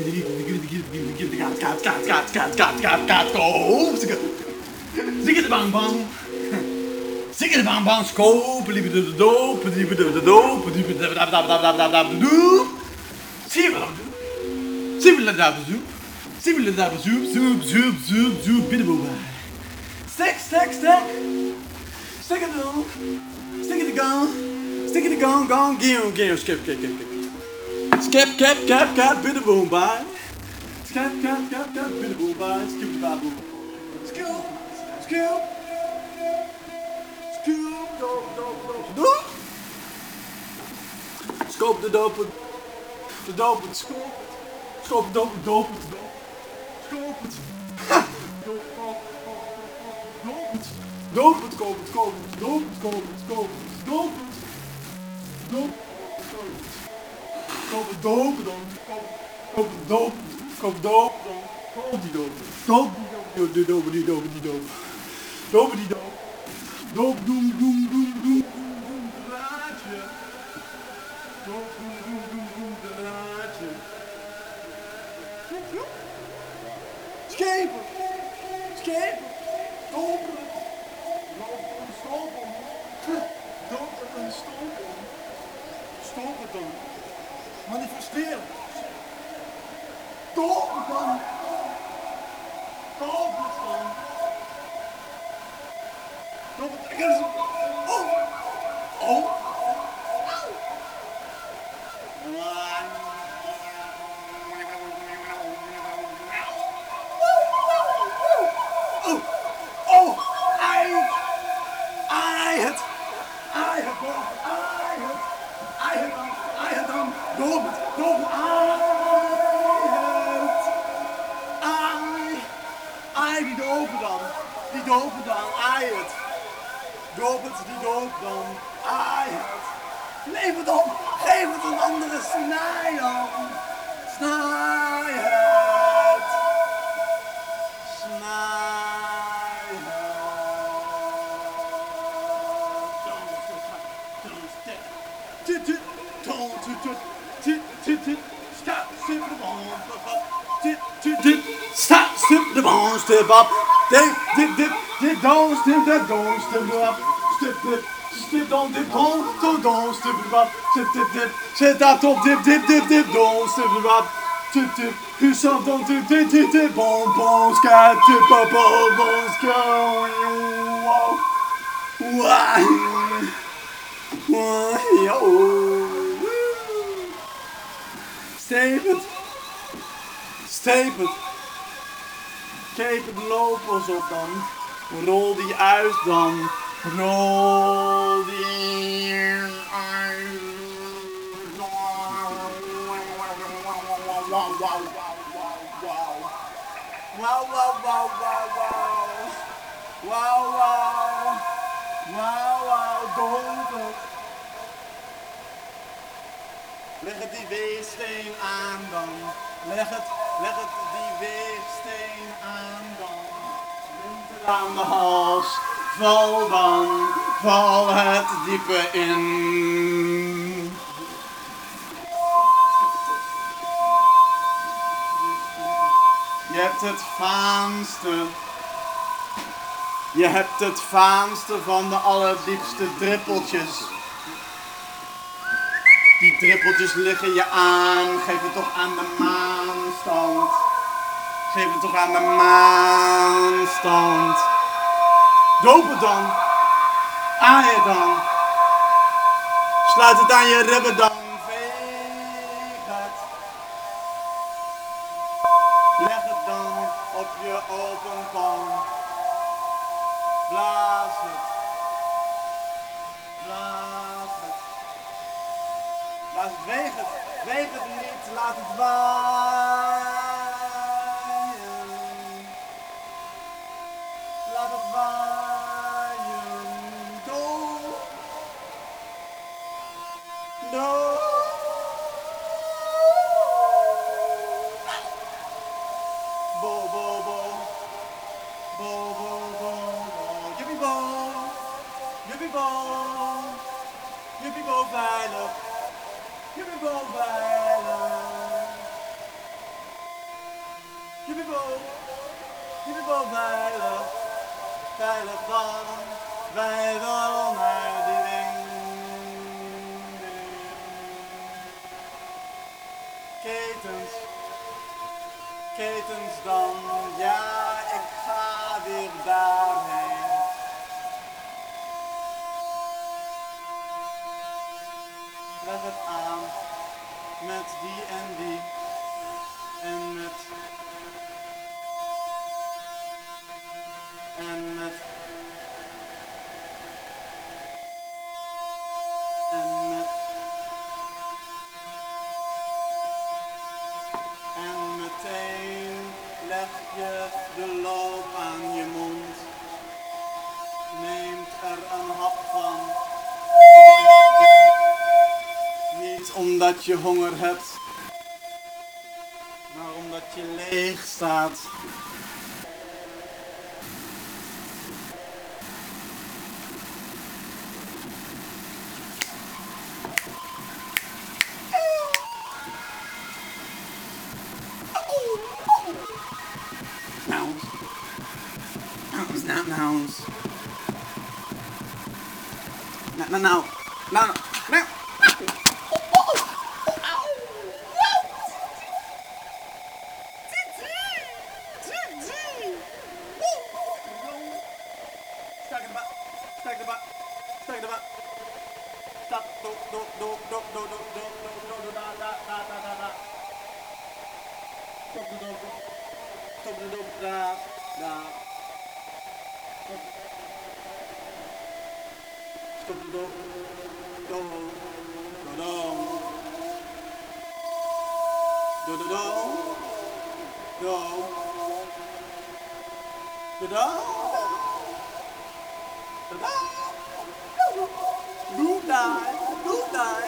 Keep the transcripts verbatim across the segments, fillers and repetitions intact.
Zing het bang bang. Zing het bang bang. Scoop. Lieve de doop. Lieve de doop. Lieve de doop. Zie je wat ik doe? Zie je wat ik doe? Zie je wat ik doe? Zoep, zoep, zoep, zoep. Binnenboven. Stek, stek, stek. Stek het dan. Stek het dan. Stek het dan. Gang, gang, gang. Skip, skip, skip, skip. Skip, skip, skip, skip. Binnenboven bij. Skip, skip, skip, skip. Binnenboven bij. Skip de baboe. Skip, skip. Skip, doop, doop, doop. Doop. Scoop de dopen. De dopen, scoop. Scoop de dopen, dopen, dopen. Scoop het. Doop, doop, doop het. Doop het, koop het, koop het. Doop het, koop het, koop het. Doop het. Doop het, koop het. Koop het, doop het dan. Koop het, doop het. Koop het, doop het dan. Koop die doop. Doop die doop. Die doop, die doop, die doop. Doop die doop. Doop, doem, doem, doem, doem, doem, draadje. Doop, doem, doem, doem, doem, draadje. Schepen. Schepen. Dopen. Dopen en stopen. Dopen en stopen. Stopen dan. Manifesteren. Dopen dan. Dopen dan. Dopen dan. Oh. Oh. Doop het, doop het, ai, ai, die dopen dan, die dopen dan, ai het, doop het, die dopen dan, ai het, leef het op, geef het een andere snij dan, snij het, snij het, Stop, stip, the bone, step up. Dip, dip, dip, dip, don't step, that don't step up. Step, dip, step, don't dip, don't, don't, don't step up. Step, dip, dip, zet dat top, dip, dip, dip, dip, don't step up. Tip, tip, you some don't dip, dip, dip, dip, bon, bon, sky, tip, up, bon, bon, sky. Wow, wow, wow, yo. Steep het. Steep het. Keep het lopels op dan. Rol die uit dan. Rol die uit. Wauw, wauw, wauw, wauw. Wauw, wauw, wauw, wauw, wauw. Wauw, wauw. Wauw, wauw, doop het. Leg het die weegsteen aan dan. Leg het, leg het die weegsteen aan dan. Winter aan de hals. Val dan, val het diepe in. Je hebt het vaanste. Je hebt het vaanste van de allerdiepste druppeltjes. Die druppeltjes liggen je aan. Geef het toch aan de maanstand. Geef het toch aan de maanstand. Doop het dan. Aai het dan. Sluit het aan je ribben dan. Veeg het. Leg het dan op je open pan. Blaas het. Blaas het. Blaas het. Weeg het. Weeg het niet. Laat het waaien. Laat het waaien. Doop. Doop. Bo, bo, bo. Bo, bo, bo, bo. Jippie bo. Jippie bo. Jippie bo veilig. Jippie bo veilig. Jippie-bo, jippie-bo, veilig, veilig dan, wij wel naar die ring. Ketens, ketens dan, ja, ik ga weer daarheen. Leg het aan, met die en die, en met, en met, en met, en meteen leg je de loop aan je mond, neemt er een hap van. Niet omdat je honger hebt, maar omdat je leeg staat. Mouse. Mouse, not mouse. No, no, no. No, no, no. Stuck in the butt. Stuck in the butt. Stuck in the butt. Stop. Do, do, do, do, do, do, do, do, do, da, da, da, da, da, da. Stop the do. Stop the do, da, da. Stop the do. Do, do, do. Do, do, do. Do. Do, do. Doe daar, doe daar.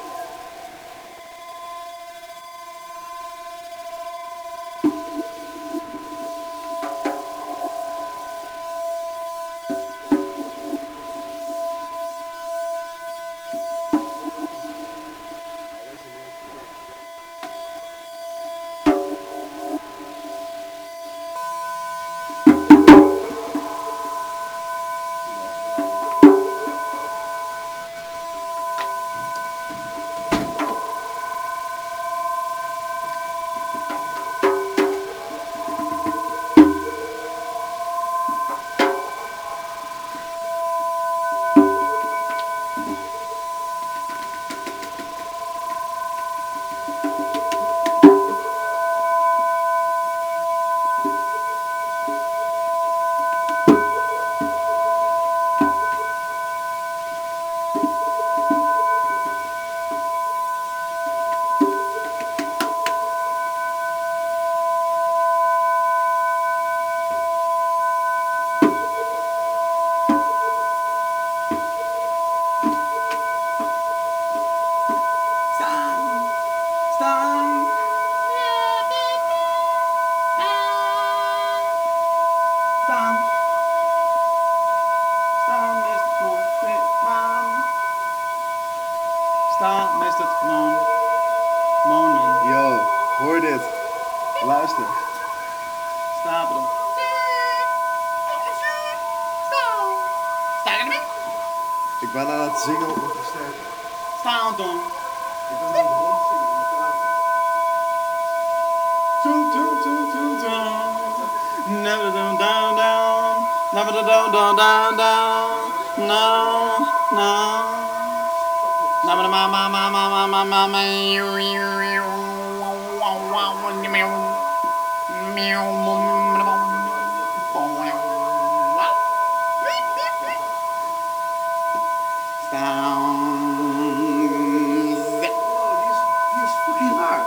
Staan is het gewoon. Monen. Yo, hoor dit. Luister. Stapelen. Ik ben aan het zingen op een versterker. Staan dan. Ik ben aan het rondzingen in de kamer. Doom, doom, doom, doom, doom. Never down, down, down. Never down, down, down, down. No, no. Never ma ma ma ma ma ma ma ma. Die is fucking raar.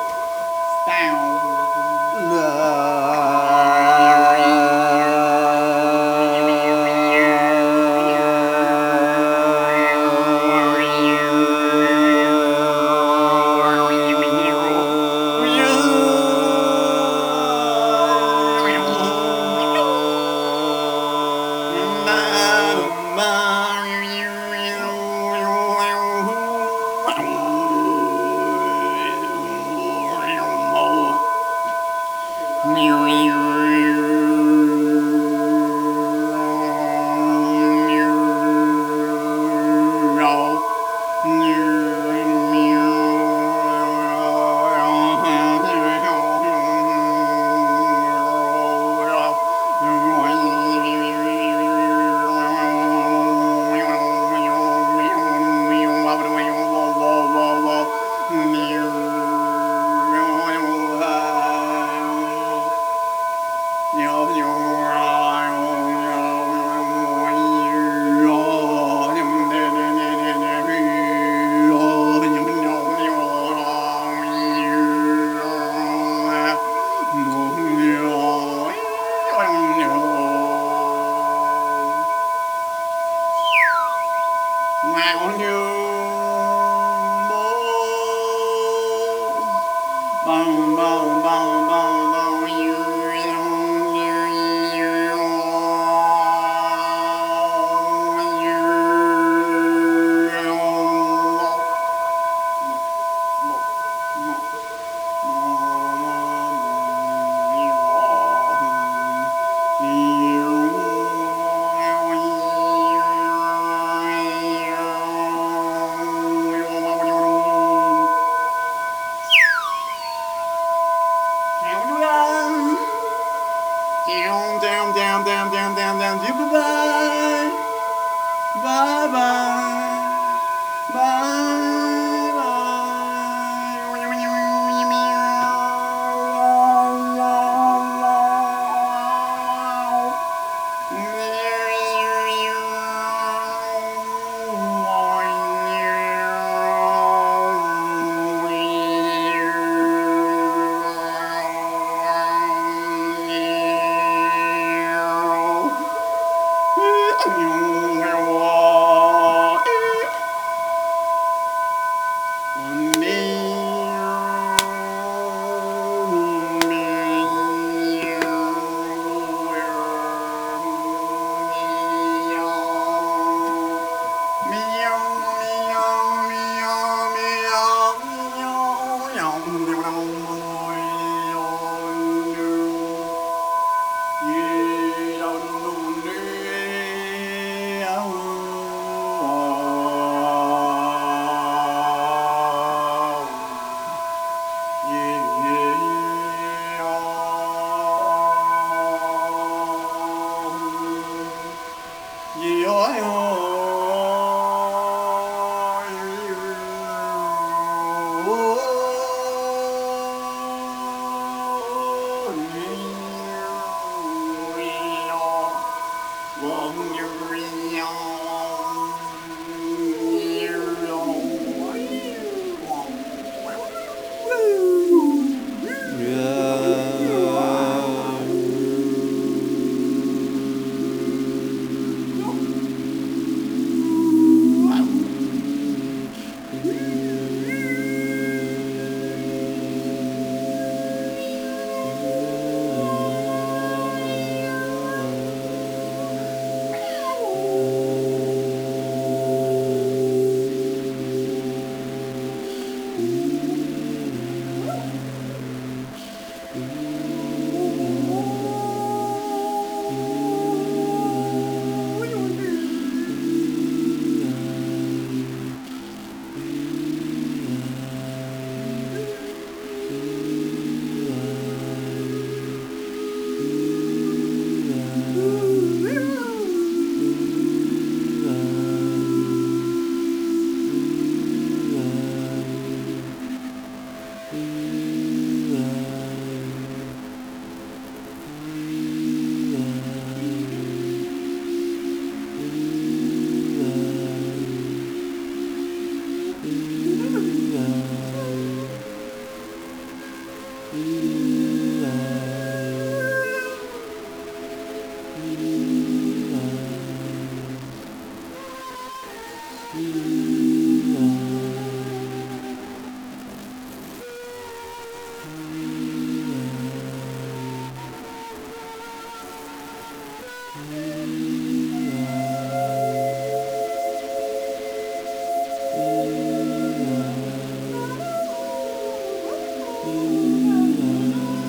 Down, down, down, down, down, down, down, bye bye, bye bye, bye Ooh.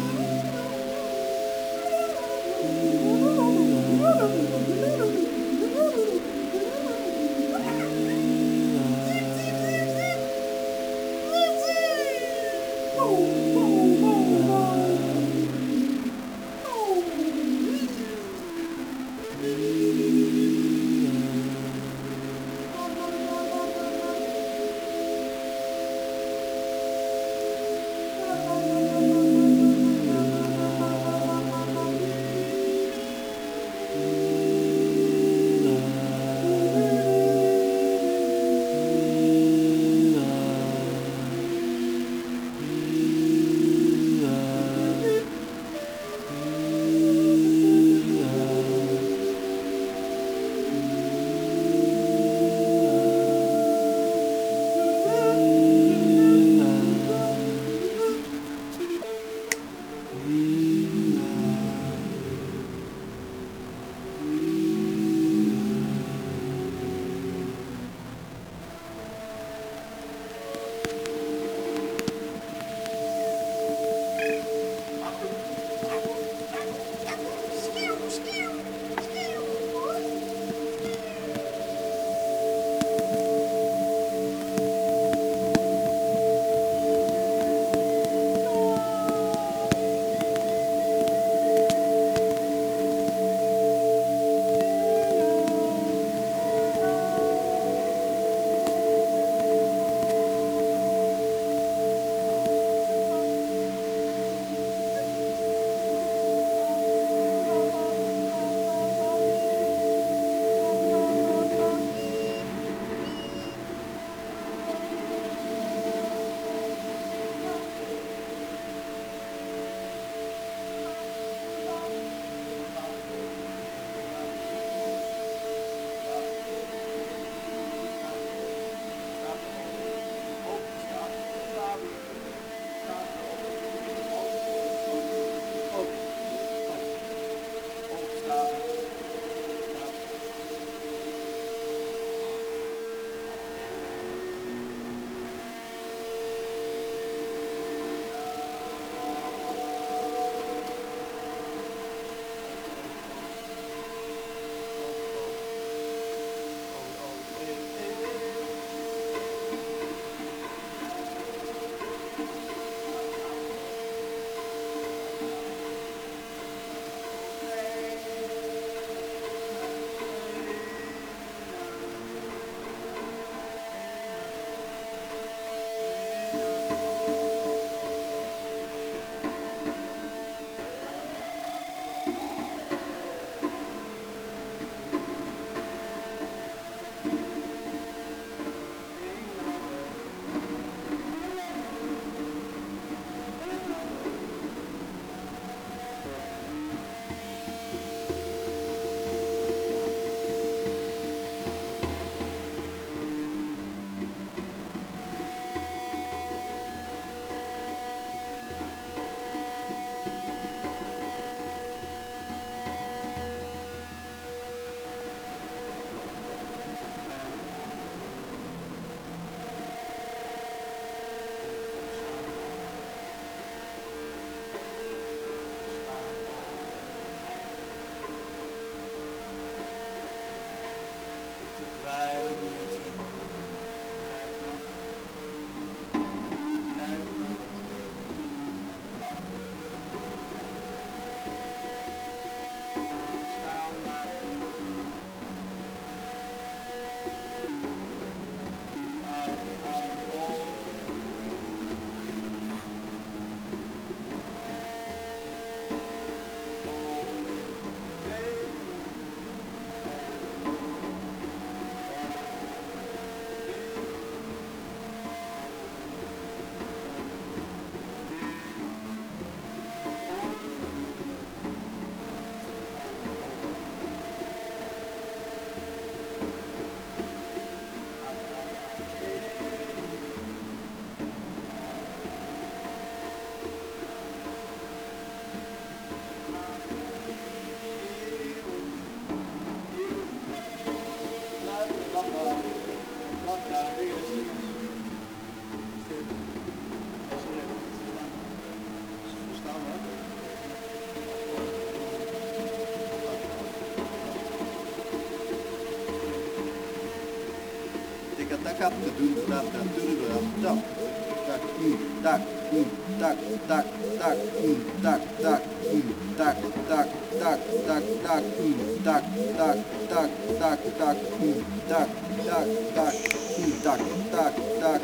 Tak, tak, tak, tak, tak, mm, tak, tak, tak, mm, tak, tak, mm, tak, tak, tak, tak, tak, mm, tak, tak, tak, tak, tak, mm, tak, tak, tak, mm, tak, tak, tak.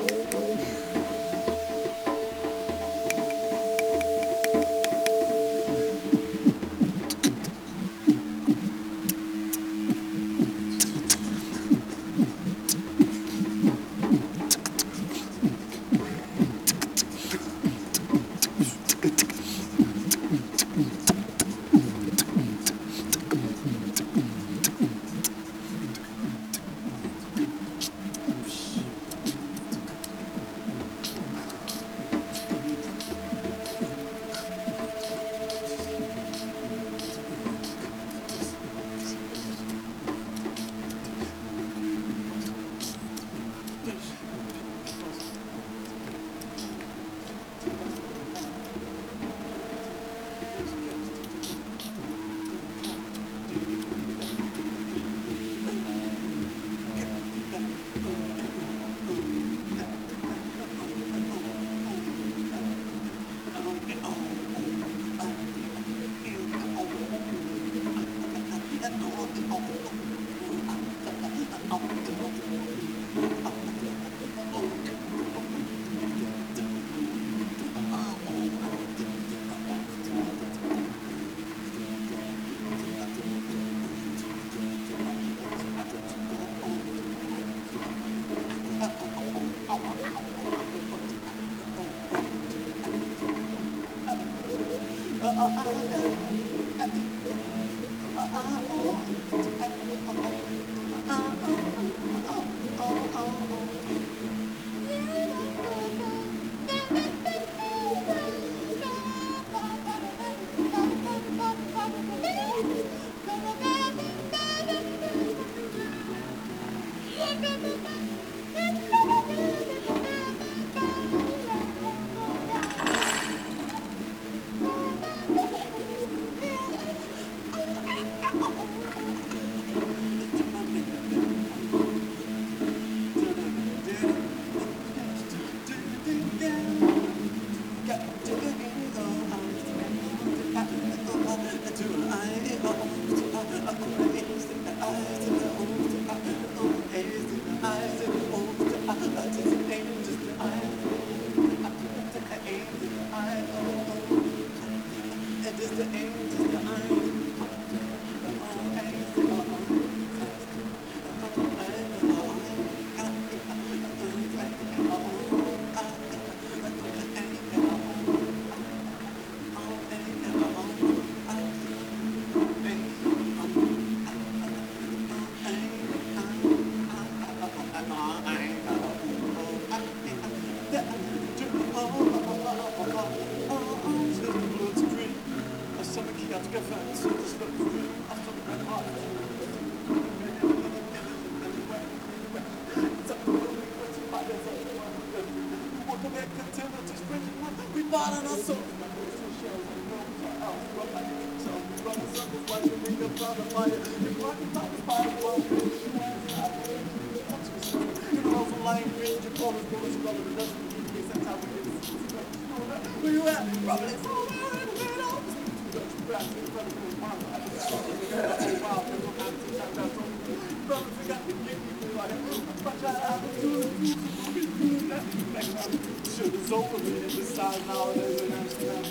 Shit is open in the side nowadays in Amsterdam.